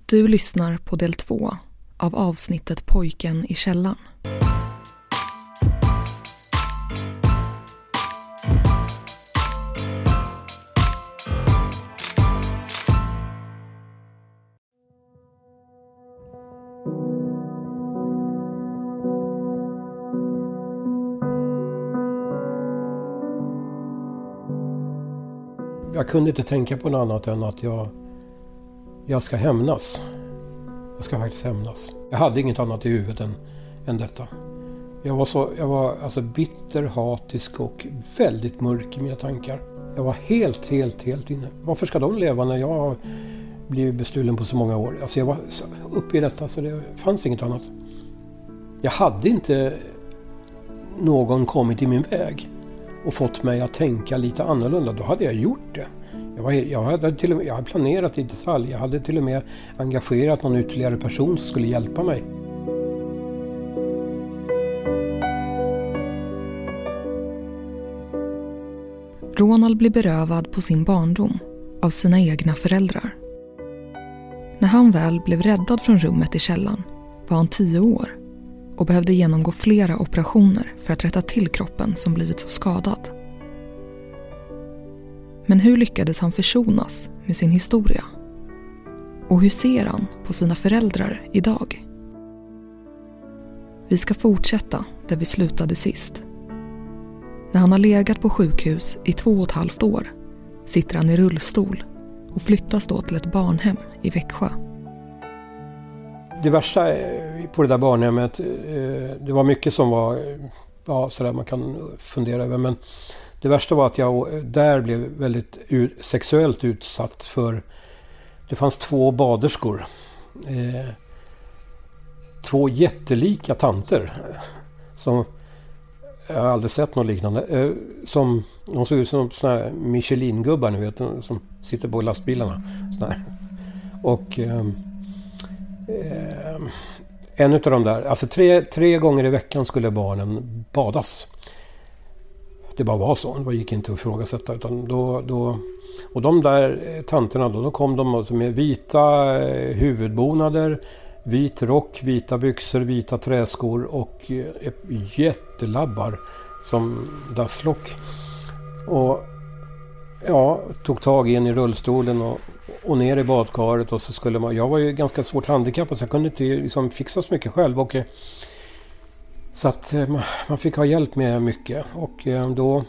Du lyssnar på del 2 av avsnittet Pojken i källaren. Jag kunde inte tänka på något annat än att jag ska hämnas. Jag ska faktiskt hämnas. Jag hade inget annat i huvudet än detta. Jag var alltså bitter, hatisk och väldigt mörk i mina tankar. Jag var helt inne. Varför ska de leva när jag har blivit bestulen på så många år? Alltså jag var uppe i detta, så det fanns inget annat. Jag hade inte någon kommit i min väg och fått mig att tänka lite annorlunda. Då hade jag gjort det. Jag hade planerat i detalj. Jag hade till och med engagerat någon ytterligare person som skulle hjälpa mig. Ronald blir berövad på sin barndom av sina egna föräldrar. När han väl blev räddad från rummet i källaren var han 10 år och behövde genomgå flera operationer för att rätta till kroppen som blivit så skadad. Men hur lyckades han försonas med sin historia? Och hur ser han på sina föräldrar idag? Vi ska fortsätta där vi slutade sist. När han har legat på sjukhus i 2,5 år sitter han i rullstol och flyttas då till ett barnhem i Växjö. Det värsta på det där barnhemmet, det var mycket som var sådär man kan fundera över, men det värsta var att jag där blev väldigt sexuellt utsatt för. Det fanns 2 baderskor. 2 jättelika tanter. Som jag har aldrig sett något liknande. De såg ut som såna här Michelin-gubbar, ni vet, som sitter på lastbilarna. Och en av de där, alltså 3 gånger i veckan skulle barnen badas. Det bara var så. Det gick inte att ifrågasätta. Utan och de där tanterna då kom de med vita huvudbonader, vit rock, vita byxor, vita träskor och jättelabbar som dasslock. Och ja, tog tag in i rullstolen och ner i badkaret, och så skulle jag var ju ganska svårt handikappad så jag kunde inte liksom fixa så mycket själv, och så att man fick ha hjälp med mycket. Och då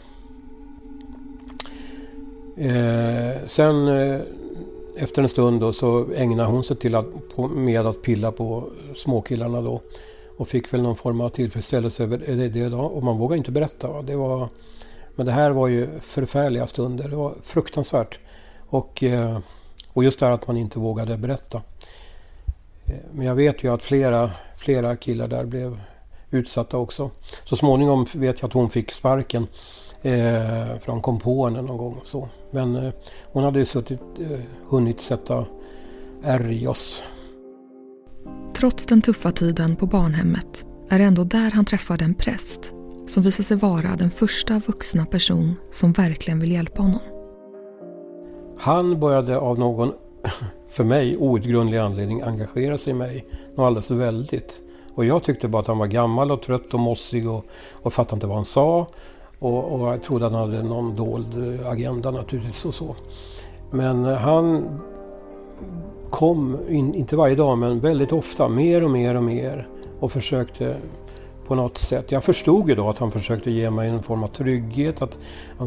sen efter en stund då, så ägnade hon sig till med att pilla på småkillarna då, och fick väl någon form av tillfredsställelse över det då, och man vågar inte berätta. Men det här var ju förfärliga stunder. Det var fruktansvärt. Och just det här att man inte vågade berätta. Men jag vet ju att flera killar där blev utsatta också. Så småningom vet jag att hon fick sparken för hon kom på henne någon gång. Så. Men hon hade ju hunnit sätta ärr i oss. Trots den tuffa tiden på barnhemmet är det ändå där han träffade en präst som visar sig vara den första vuxna person som verkligen vill hjälpa honom. Han började av någon, för mig, outgrundlig anledning engagera sig i mig. Något alldeles väldigt. Och jag tyckte bara att han var gammal och trött och mossig och fattade inte vad han sa. Och jag trodde att han hade någon dold agenda naturligtvis och så. Men han kom, inte varje dag men väldigt ofta, mer och mer och försökte på något sätt. Jag förstod ju då att han försökte ge mig en form av trygghet, att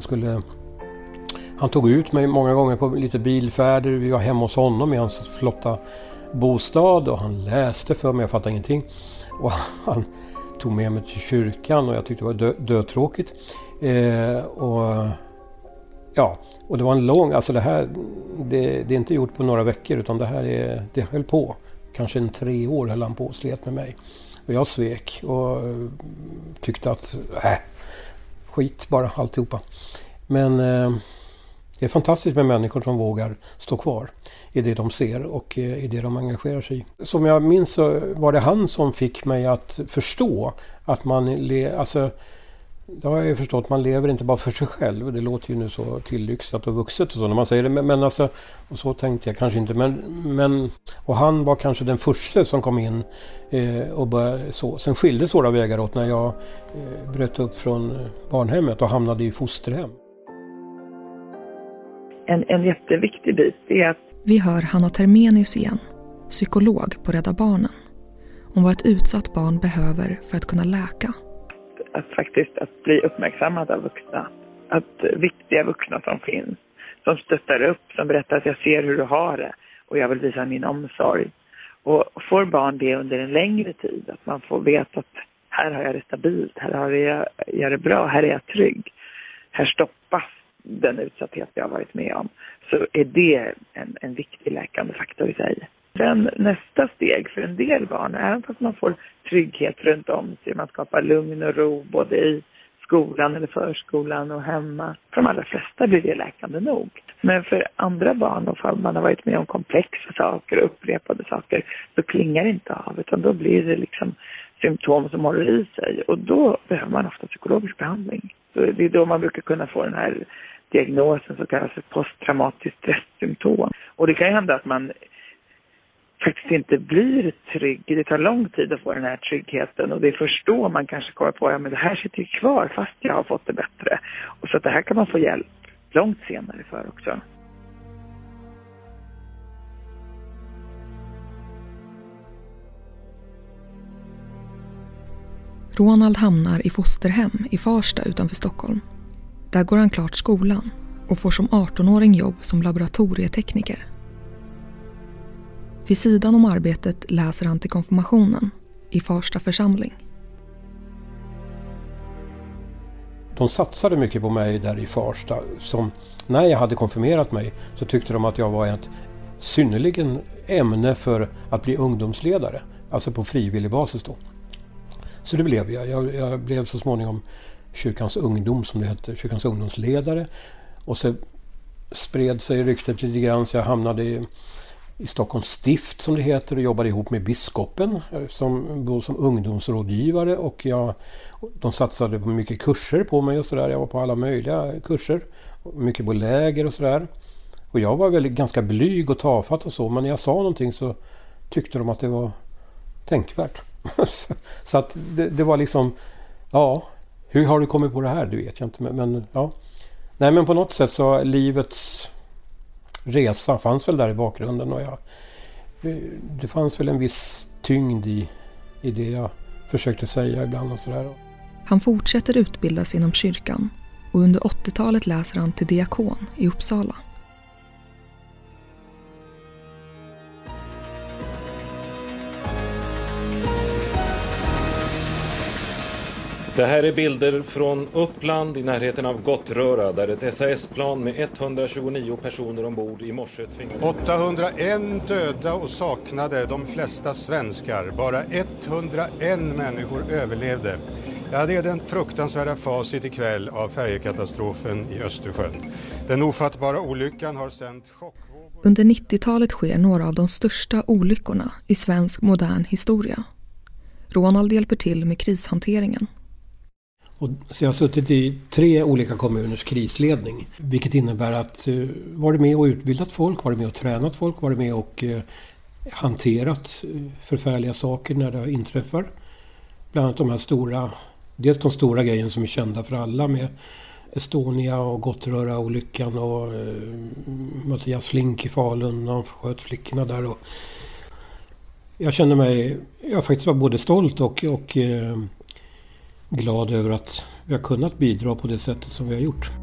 han tog ut mig många gånger på lite bilfärder. Vi var hemma hos honom i hans flotta bostad och han läste för mig, jag fattade ingenting. Och han tog med mig till kyrkan och jag tyckte det var dödtråkigt. Och det var en lång, alltså det är inte gjort på några veckor, utan det höll på. Kanske 3 år höll han på och slet med mig. Och jag svek och tyckte att skit bara alltihopa. Men det är fantastiskt med människor som vågar stå kvar i det de ser och i det de engagerar sig i. Som jag minns så var det han som fick mig att förstå att Det har jag ju förstått, man lever inte bara för sig själv. Det låter ju nu så tillyxat och vuxet och så när man säger det. Men alltså, och så tänkte jag kanske inte. Men, och han var kanske den första som kom in och började så. Sen skildes våra vägar åt när jag bröt upp från barnhemmet och hamnade i fosterhem. En jätteviktig bit är att... Vi hör Hanna Termenius igen, psykolog på Rädda Barnen. Om vad ett utsatt barn behöver för att kunna läka. Att bli uppmärksammad av vuxna. Att viktiga vuxna som finns, som stöttar upp, som berättar att jag ser hur du har det och jag vill visa min omsorg. Och får barn det under en längre tid, att man får veta att här har jag det stabilt, här har jag det bra, här är jag trygg. Här stoppas den utsatthet jag har varit med om. Så är det en viktig läkande faktor i sig. Sen nästa steg för en del barn, även fast man får trygghet runt om sig, man skapar lugn och ro både i skolan eller förskolan och hemma. För de allra flesta blir det läkande nog. Men för andra barn, och man har varit med om komplexa saker och upprepade saker, så klingar det inte av, utan då blir det liksom symptom som håller i sig. Och då behöver man ofta psykologisk behandling. Så det är då man brukar kunna få den här diagnosen som kallas för posttraumatiskt stresssymptom. Och det kan ju hända att man faktiskt inte blir trygg. Det tar lång tid att få den här tryggheten och det är först då man kanske kommer på att det här sitter ju kvar fast jag har fått det bättre. Och så att det här kan man få hjälp långt senare för också. Ronald hamnar i fosterhem i Farsta utanför Stockholm. Där går han klart skolan och får som 18-åring jobb som laboratorietekniker. Vid sidan om arbetet läser han till konfirmationen i Farsta församling. De satsade mycket på mig där i Farsta. Som när jag hade konfirmerat mig så tyckte de att jag var ett synnerligen ämne för att bli ungdomsledare. Alltså på frivillig basis då. Så det blev jag. Jag blev så småningom kyrkans ungdom som det heter. Kyrkans ungdomsledare. Och så spred sig ryktet lite grann så jag hamnade i Stockholms stift som det heter och jobbade ihop med biskopen som ungdomsrådgivare och de satsade på mycket kurser på mig och sådär. Jag var på alla möjliga kurser, mycket på läger och sådär. Och jag var väl ganska blyg och tafatt och så, men när jag sa någonting så tyckte de att det var tänkvärt. Så att det var liksom, ja, hur har du kommit på det här? Det vet jag inte, men ja. Nej, men på något sätt så livets resa fanns väl där i bakgrunden och det fanns väl en viss tyngd i det jag försökte säga ibland och sådär. Han fortsätter utbildas inom kyrkan och under 80-talet läser han till diakon i Uppsala. Det här är bilder från Uppland i närheten av Gottröra där ett SAS-plan med 129 personer ombord i morse tvingades... 801 döda och saknade, de flesta svenskar. Bara 101 människor överlevde. Ja, det är den fruktansvärda facit ikväll av färjekatastrofen i Östersjön. Den ofattbara olyckan har sänt chockvågor... Under 90-talet sker några av de största olyckorna i svensk modern historia. Ronald hjälper till med krishanteringen. Så jag har suttit i 3 olika kommuners krisledning. Vilket innebär att varit med och utbildat folk, varit med och tränat folk, varit med och hanterat förfärliga saker när det inträffar. Bland annat de här stora, dels de stora grejerna som är kända för alla med Estonia och Gottröra-olyckan och Mattias Flink i Falun när han sköt flickorna där. Och jag kände mig, jag faktiskt var både stolt och glad över att vi har kunnat bidra på det sättet som vi har gjort.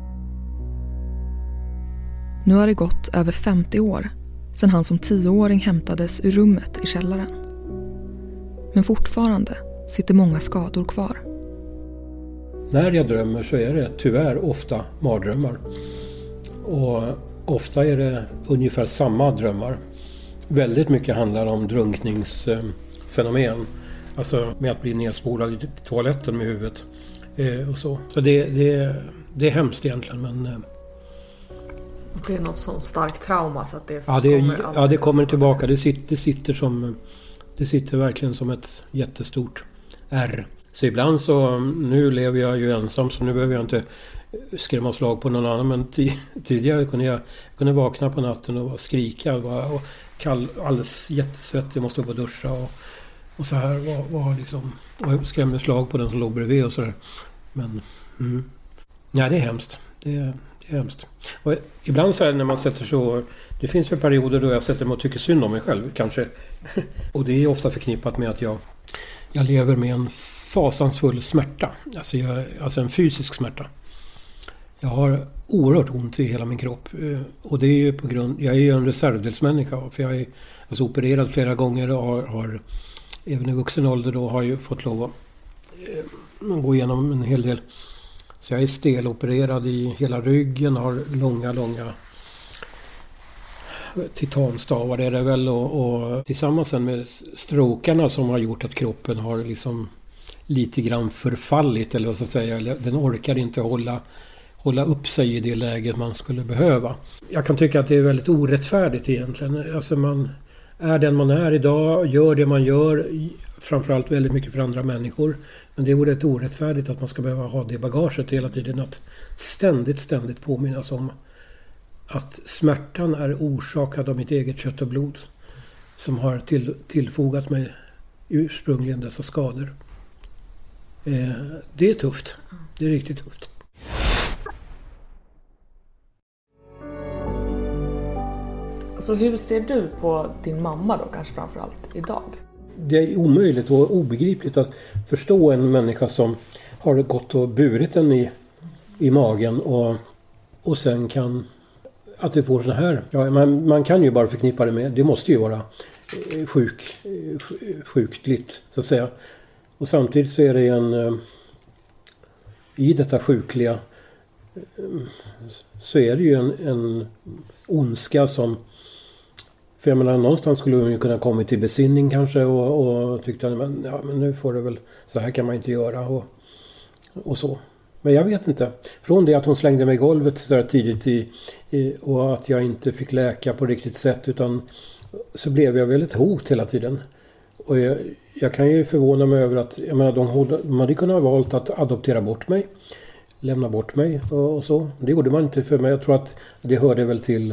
Nu har det gått över 50 år sedan han som 10-åring hämtades ur rummet i källaren. Men fortfarande sitter många skador kvar. När jag drömmer så är det tyvärr ofta mardrömmar. Och ofta är det ungefär samma drömmar. Väldigt mycket handlar om drunkningsfenomen. Alltså med att bli nedspolad i toaletten med huvudet och så. Så det är hemskt egentligen, men... Det är något sånt starkt trauma så att det det kommer tillbaka. Det sitter verkligen som ett jättestort ärr Så ibland så, nu lever jag ju ensam så nu behöver jag inte skrämma slag på någon annan. Men tidigare kunde jag vakna på natten och skrika och alldeles jättesvettig, jag måste upp och duscha och så här var liksom, och skrämde slag på den som låg bredvid och sådär. Men nej, det är hemskt. Det är hemskt. Och ibland så här när man sätter så, det finns ju perioder då jag sätter mig och tycker synd om mig själv kanske. Och det är ofta förknippat med att jag lever med en fasansfull smärta. Alltså en fysisk smärta. Jag har oerhört ont i hela min kropp. Och det är ju på grund, jag är ju en reservdelsmänniska. För jag är alltså opererad flera gånger och har även i vuxen ålder då har ju fått lov att gå igenom en hel del. Så jag är stelopererad i hela ryggen, har långa titanstavar är det väl och tillsammans med strokarna som har gjort att kroppen har liksom lite grann förfallit eller vad ska jag säga, eller den orkar inte hålla upp sig i det läget man skulle behöva. Jag kan tycka att det är väldigt orättfärdigt egentligen. Alltså man är den man är idag, gör det man gör, framförallt väldigt mycket för andra människor. Men det är rätt orättfärdigt att man ska behöva ha det bagaget hela tiden, att ständigt påminnas om att smärtan är orsakad av mitt eget kött och blod som har tillfogat mig ursprungligen dessa skador. Det är tufft. Det är riktigt tufft. Så hur ser du på din mamma då, kanske framförallt idag? Det är omöjligt och obegripligt att förstå en människa som har gått och burit den i magen och sen kan att det får så här. Ja, man kan ju bara förknippa det med, det måste ju vara sjukligt så att säga. Och samtidigt så är det i detta sjukliga så är det ju en ondska som, för jag menar, någonstans skulle hon ju kunna komma till besinning kanske och tyckte men nu får det väl, så här kan man inte göra och så. Men jag vet inte. Från det att hon slängde mig i golvet så där tidigt och att jag inte fick läka på riktigt sätt, utan så blev jag väl ett hot hela tiden. Och jag kan ju förvåna mig över att, jag menar, de hade kunnat ha valt att adoptera bort mig, lämna bort mig och så. Det gjorde man inte för mig. Jag tror att det hörde väl till,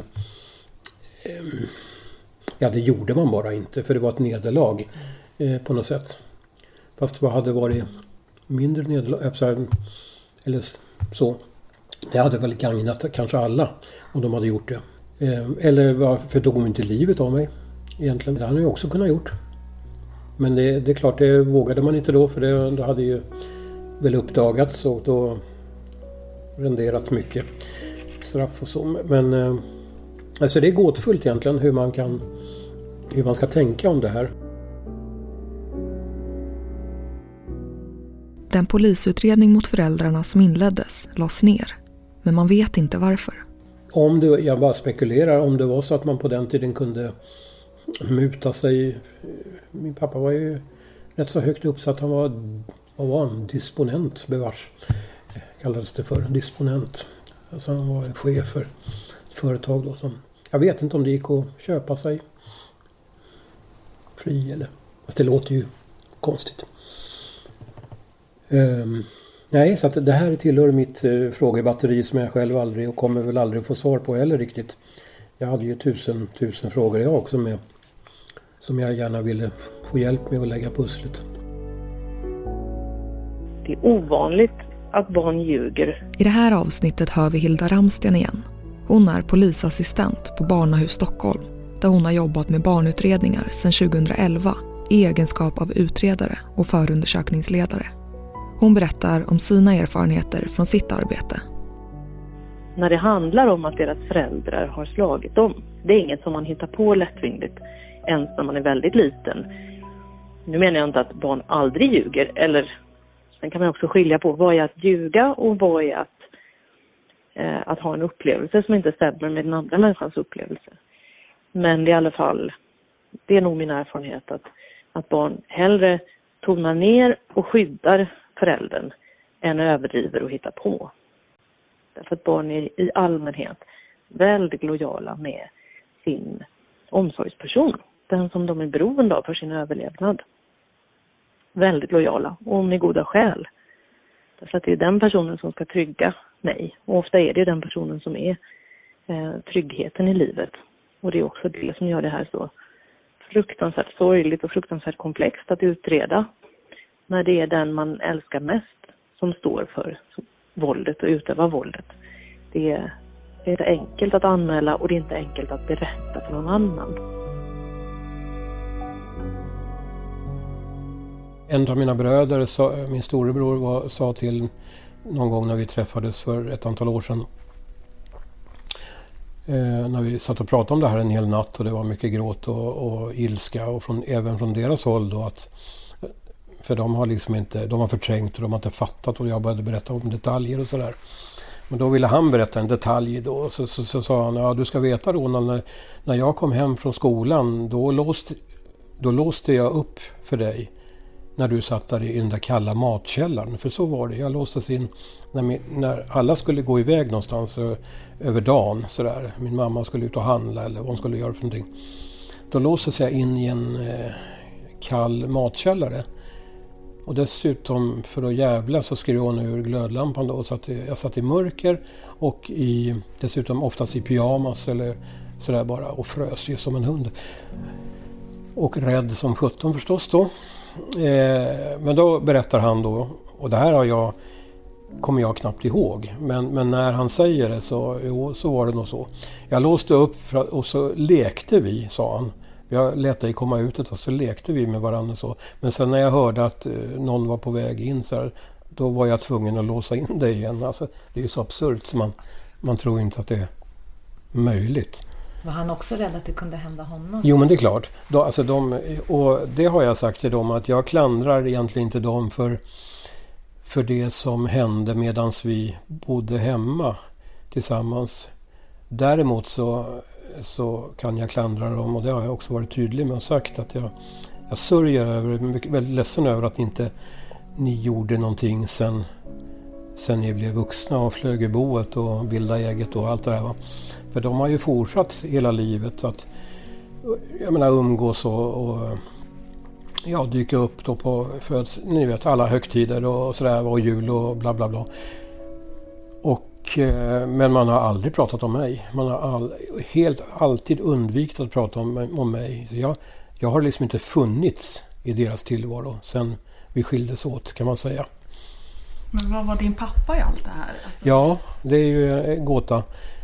ja, det gjorde man bara inte, för det var ett nederlag på något sätt. Fast vad hade varit mindre nederlag, eller så. Det hade väl gagnat kanske alla om de hade gjort det. Eller varför tog de inte livet av mig egentligen? Det hade jag också kunnat gjort. Men det är klart, det vågade man inte då, för det hade ju väl uppdagats och då renderat mycket straff och så. Men alltså det är gåtfullt egentligen hur man ska tänka om det här. Den polisutredning mot föräldrarna som inleddes lades ner, men man vet inte varför. Jag bara spekulerar, om det var så att man på den tiden kunde muta sig. Min pappa var ju rätt så högt uppsatt, han var en disponent, bevars kallades det för, disponent. Alltså han var chef för ett företag då som, jag vet inte om det gick att köpa sig fri eller, fast det låter ju konstigt. Nej, så att det här tillhör mitt frågebatteri som jag själv aldrig och kommer väl aldrig få svar på heller riktigt. Jag hade ju tusen frågor jag också med, som jag gärna ville få hjälp med att lägga pusslet. Det är ovanligt att barn ljuger. I det här avsnittet hör vi Hilda Ramsten igen. Hon är polisassistent på Barnahus Stockholm, där hon har jobbat med barnutredningar sedan 2011 i egenskap av utredare och förundersökningsledare. Hon berättar om sina erfarenheter från sitt arbete. När det handlar om att deras föräldrar har slagit dem, det är inget som man hittar på lättvindigt, ens när man är väldigt liten. Nu menar jag inte att barn aldrig ljuger, eller sen kan man också skilja på vad är att ljuga och vad är att ha en upplevelse som inte stämmer med den andra människans upplevelse. Men det är i alla fall, det är nog min erfarenhet att barn hellre tonar ner och skyddar föräldern än överdriver och hittar på. Därför att barn är i allmänhet väldigt lojala med sin omsorgsperson. Den som de är beroende av för sin överlevnad. väldigt lojala och med goda skäl. Därför att det är den personen som ska trygga mig. Och ofta är det den personen som är tryggheten i livet. Och det är också det som gör det här så fruktansvärt sorgligt och fruktansvärt komplext att utreda. När det är den man älskar mest som står för våldet och utövar våldet. Det är inte enkelt att anmäla och det är inte enkelt att berätta för någon annan. En av mina bröder, min storebror, sa till någon gång när vi träffades för ett antal år sedan. När vi satt och pratade om det här en hel natt och det var mycket gråt och ilska och även från deras håll då att för de har liksom inte, de har förträngt och de har inte fattat och jag började berätta om detaljer och sådär. Men då ville han berätta en detalj då och så sa han, ja du ska veta Ronald, när jag kom hem från skolan då låste jag upp för dig när du satt där i den där kalla matkällaren. För så var det. Jag låstes in när alla skulle gå iväg någonstans över dagen. Sådär. Min mamma skulle ut och handla eller vad hon skulle göra för någonting. Då låstes jag in i en kall matkällare. Och dessutom för att jävla så skrev hon ur glödlampan. Då, och jag satt i mörker och dessutom oftast i pyjamas eller sådär bara. Och frös ju som en hund. Och rädd som 17 förstås då. Men då berättar han då, och det här kommer jag knappt ihåg, men när han säger det så var det nog så. Jag låste upp och så lekte vi, sa han. Jag lät dig komma ut och så lekte vi med varandra så. Men sen när jag hörde att någon var på väg in så här, då var jag tvungen att låsa in dig igen. Alltså, det är ju så absurt så man tror inte att det är möjligt. Var han också rädd att det kunde hända honom? Jo, men det är klart. Och det har jag sagt till dem att jag klandrar egentligen inte dem för det som hände medan vi bodde hemma tillsammans. Däremot så kan jag klandra dem och det har jag också varit tydlig med och sagt att jag sörjer väldigt ledsen över att inte ni gjorde någonting sen ni blev vuxna och flög i boet och bildade eget och allt det där. Va? För de har ju fortsatt hela livet att umgås och dyka upp då på ni vet alla högtider och sådär och jul och bla bla bla. Men man har aldrig pratat om mig. Man har alltid undvikit att prata om mig. Så jag har liksom inte funnits i deras tillvaro sen vi skildes åt kan man säga. Men vad var din pappa i allt det här? Alltså... Ja, det är ju en gåta.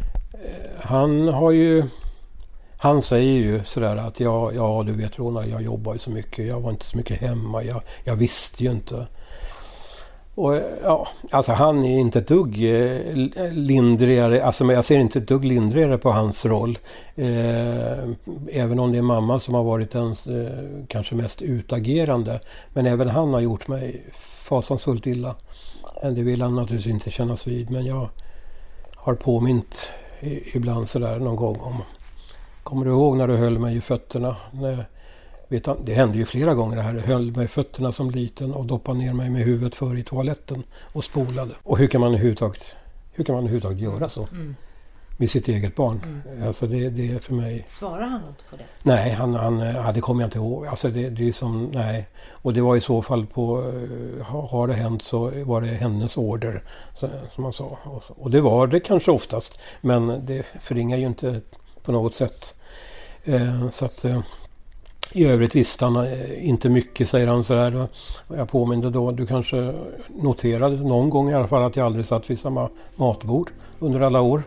Han säger ju sådär att ja du vet Ronald, jag jobbar ju så mycket. Jag var inte så mycket hemma. Jag visste ju inte. Och ja, alltså han är inte ett dugg lindrigare. Alltså jag ser inte ett dugg lindrigare på hans roll. Även om det är mamma som har varit den kanske mest utagerande. Men även han har gjort mig fasansfullt illa. Det vill han naturligtvis inte kännas vid. Men jag har påmint ibland sådär någon gång om. Kommer du ihåg när du höll mig i fötterna? Det hände ju flera gånger det här. Jag höll mig i fötterna som liten och doppade ner mig med huvudet för i toaletten och spolade. Och hur kan man överhuvudtaget göra så? Mm. Med sitt eget barn. Mm. Alltså det är för mig... Svarar han inte på det? Nej, det kommer jag inte ihåg. Alltså det är som, nej. Och det var i så fall har det hänt så var det hennes order som man sa. Och det var det kanske oftast. Men det förringar ju inte på något sätt. Så att... I övrigt visste han inte mycket, säger han så här. Jag påminner då, du kanske noterade någon gång i alla fall att jag aldrig satt vid samma matbord under alla år.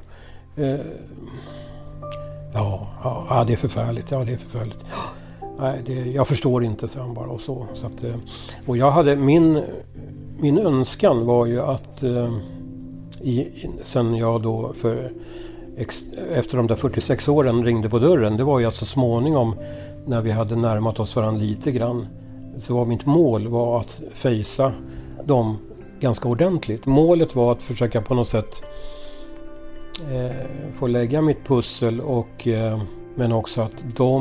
Ja, det är förfärligt. Ja, det är förfärligt. Nej, jag förstår inte, säger han bara. Och så att, och jag hade, min önskan var ju att sen jag då efter de där 46 åren ringde på dörren, det var ju att så småningom när vi hade närmat oss varandra lite grann så var mitt mål var att fejsa dem ganska ordentligt. Målet var att försöka på något sätt få lägga mitt pussel men också att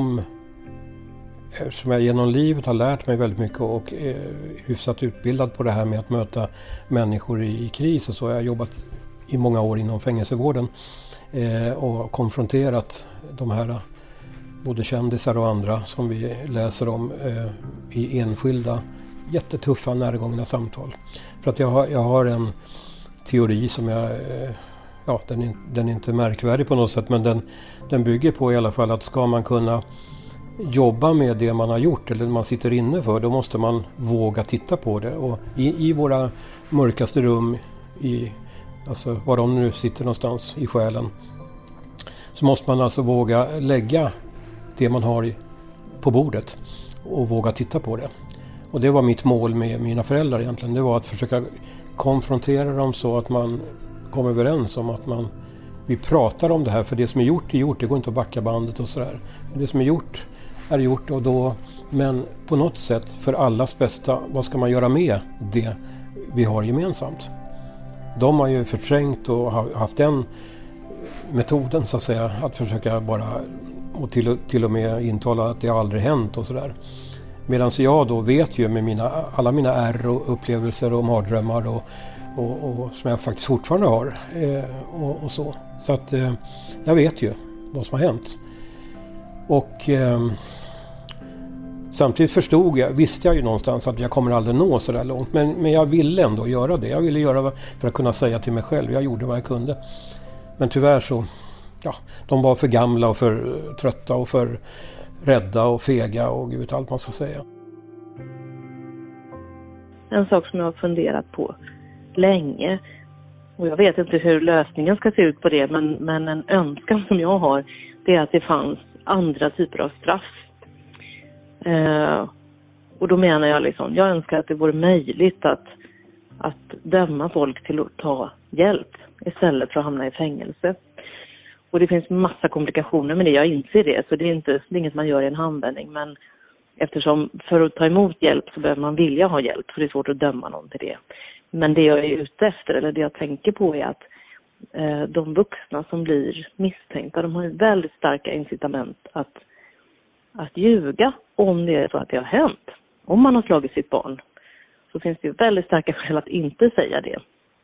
som jag genom livet har lärt mig väldigt mycket och hyfsat utbildad på det här med att möta människor i kris och så. Jag har jobbat i många år inom fängelsevården och konfronterat de här både kändisar och andra som vi läser om i enskilda jättetuffa närgångna samtal. För att jag har en teori som den är inte märkvärdig på något sätt, men den bygger på i alla fall att ska man kunna jobba med det man har gjort eller man sitter inne för, då måste man våga titta på det. Och i våra mörkaste rum, alltså var de nu sitter någonstans i själen, så måste man alltså våga lägga det man har på bordet och våga titta på det. Och det var mitt mål med mina föräldrar egentligen. Det var att försöka konfrontera dem så att man kom överens om att vi pratar om det här. För det som är gjort, det går inte att backa bandet och sådär. Det som är gjort och då, men på något sätt för allas bästa, vad ska man göra med det vi har gemensamt? De har ju förträngt och haft den metoden så att säga, att försöka bara och till och med intala att det aldrig hänt och sådär. Medan jag då vet ju med alla mina ärr och upplevelser och mardrömmar och som jag faktiskt fortfarande har och så. Så att jag vet ju vad som har hänt. Och samtidigt visste jag ju någonstans att jag kommer aldrig nå så där långt. Men jag ville ändå göra det. Jag ville göra för att kunna säga till mig själv. Jag gjorde vad jag kunde. Men tyvärr så, de var för gamla och för trötta och för rädda och fega och gud vet allt man ska säga. En sak som jag har funderat på länge, och jag vet inte hur lösningen ska se ut på det, men en önskan som jag har, det är att det fanns andra typer av straff. Och då menar jag önskar att det vore möjligt att döma folk till att ta hjälp istället för att hamna i fängelse. Och det finns massa komplikationer med det, jag inser det, så det är inget man gör i en handvändning, men eftersom för att ta emot hjälp så behöver man vilja ha hjälp, för det är svårt att döma någon till det. Men det jag är ute efter, eller det jag tänker på, är att de vuxna som blir misstänkta, de har väldigt starka incitament att ljuga om det är så att det har hänt. Om man har slagit sitt barn så finns det ju väldigt starka skäl att inte säga det.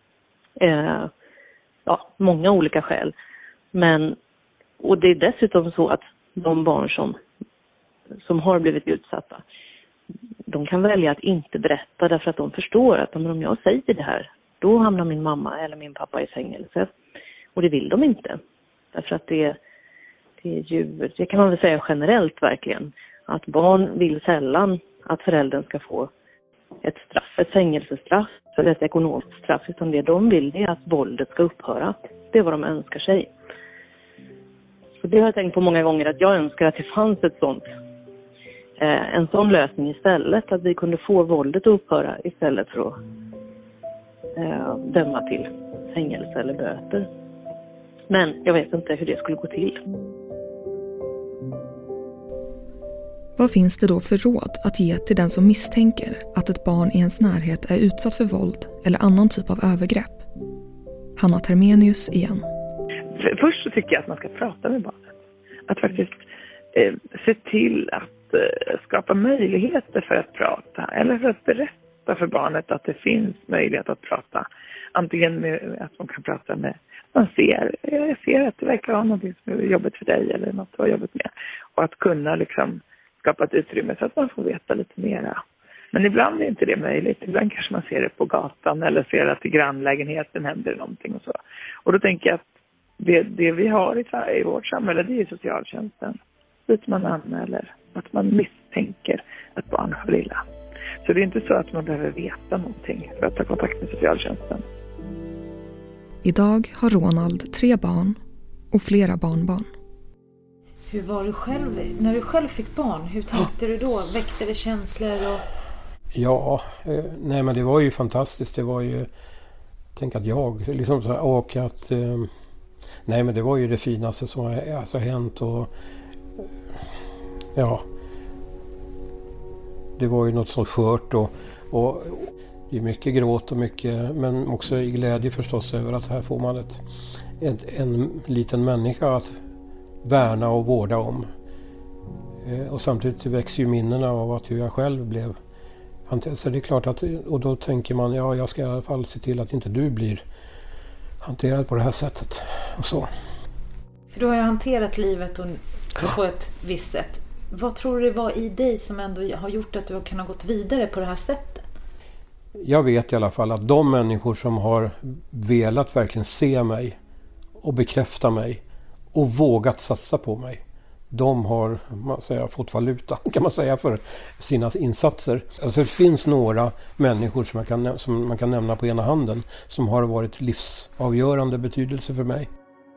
Många olika skäl. Och det är dessutom så att de barn som har blivit utsatta, de kan välja att inte berätta därför att de förstår att om jag säger det här, då hamnar min mamma eller min pappa i fängelse. Och det vill de inte. Därför att det kan man väl säga generellt verkligen, att barn vill sällan att föräldern ska få ett fängelsestraff eller ett ekonomiskt straff, utan det de vill är att våldet ska upphöra. Det är vad de önskar sig. Så det har jag tänkt på många gånger, att jag önskar att det fanns en sån lösning istället, att vi kunde få våldet att upphöra istället för att döma till fängelse eller böter. Men jag vet inte hur det skulle gå till. Vad finns det då för råd att ge till den som misstänker att ett barn i ens närhet är utsatt för våld eller annan typ av övergrepp? Hanna Termenius igen. Först så tycker jag att man ska prata med barnet. Att faktiskt se till att skapa möjligheter för att prata. Eller för att berätta för barnet att det finns möjlighet att prata. Antingen med att man kan prata med, jag ser att det verkar vara något som är jobbigt för dig eller något du har jobbat med. Och att kunna skapa ett utrymme så att man får veta lite mera. Men ibland är inte det möjligt. Ibland kanske man ser det på gatan eller ser att i grannlägenheten händer någonting och så. Och då tänker jag att det vi har i vårt samhälle, det är socialtjänsten. Dit man anmäler att man misstänker att barn har illa. Så det är inte så att man behöver veta någonting för att ta kontakt med socialtjänsten. Idag har Ronald 3 barn och flera barnbarn. Hur var du själv, när du själv fick barn, hur tänkte du då? Väckte det känslor? Men det var ju fantastiskt. Det var ju, tänk att men det var ju det finaste som har hänt och det var ju något så skört och det är mycket gråt och mycket, men också i glädje förstås över att här får man en liten människa att värna och vårda om. Och samtidigt växer ju minnena av hur jag själv blev hanterad. Så det är klart att, och då tänker man, jag ska i alla fall se till att inte du blir hanterad på det här sättet och så. För du har ju hanterat livet på ett visst sätt. Vad tror du det var i dig som ändå har gjort att du har kunnat gått vidare på det här sättet? Jag vet i alla fall att de människor som har velat verkligen se mig och bekräfta mig och vågat satsa på mig, de har fått valuta kan man säga för sina insatser. Alltså det finns några människor som man kan nämna på ena handen som har varit livsavgörande betydelse för mig.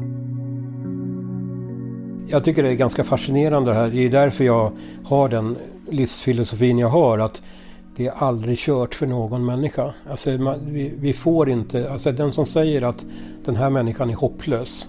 Jag tycker det är ganska fascinerande det här. Det är därför jag har den livsfilosofin jag har, att det är aldrig kört för någon människa. Alltså vi får inte, alltså den som säger att den här människan är hopplös,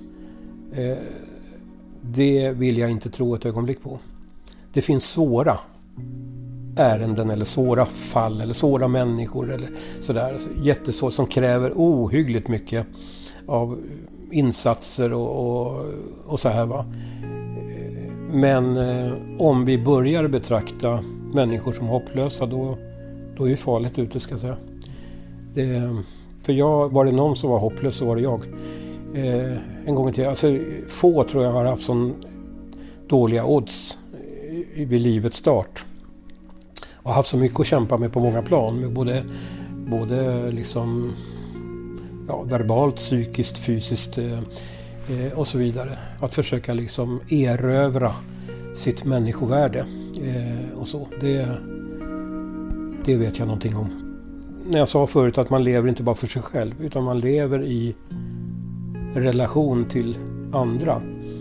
det vill jag inte tro ett ögonblick på. Det finns svåra ärenden eller svåra fall eller svåra människor eller sådär, jättesvårt, som kräver ohyggligt mycket av insatser och så här va. Men om vi börjar betrakta människor som hopplösa, då är vi farligt ute, ska jag säga. Var det någon som var hopplös så var det jag. En gång till. Alltså, få tror jag har haft sån dåliga odds vid livets start. Och haft så mycket att kämpa med på många plan. Med både liksom, verbalt, psykiskt, fysiskt och så vidare. Att försöka liksom erövra sitt människovärde och så. Det vet jag någonting om. När jag sa förut att man lever inte bara för sig själv, utan man lever i relation till andra.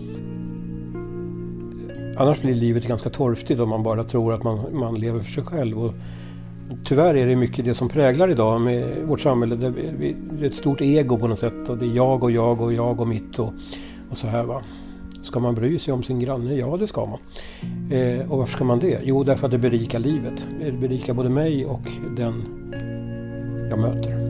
Annars blir livet ganska torftigt om man bara tror att man lever för sig själv. Och tyvärr är det mycket det som präglar idag med vårt samhälle. Det är ett stort ego på något sätt. Och det är jag och jag och jag och mitt och så här va. Ska man bry sig om sin granne? Ja, det ska man. Och varför ska man det? Jo, därför att det berikar livet. Det berikar både mig och den jag möter.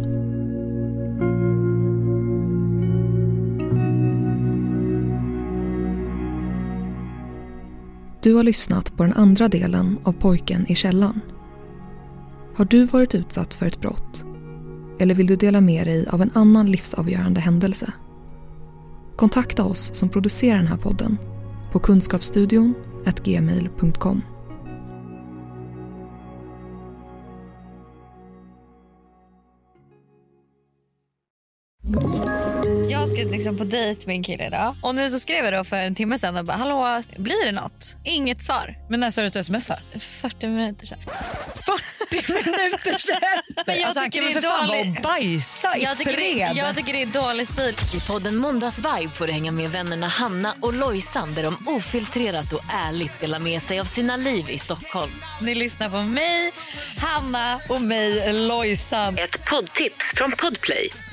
Du har lyssnat på den andra delen av Pojken i källan. Har du varit utsatt för ett brott? Eller vill du dela med dig av en annan livsavgörande händelse? Kontakta oss som producerar den här podden på kunskapsstudion@gmail.com. Jag ska liksom på dejt med en kille idag. Och nu så skrev jag då för en timme sedan och bara, hallå, blir det något? Inget svar. Men när sa du att du smsar? 40 minuter sedan. 40 minuter sedan? Men jag tycker det är dålig. Bajsa jag tycker det är dålig stil. I podden Måndagsvibe får du hänga med vännerna Hanna och Lojsan, där de ofiltrerat och ärligt delar med sig av sina liv i Stockholm. Ni lyssnar på mig, Hanna och mig, Lojsan. Ett poddtips från Podplay.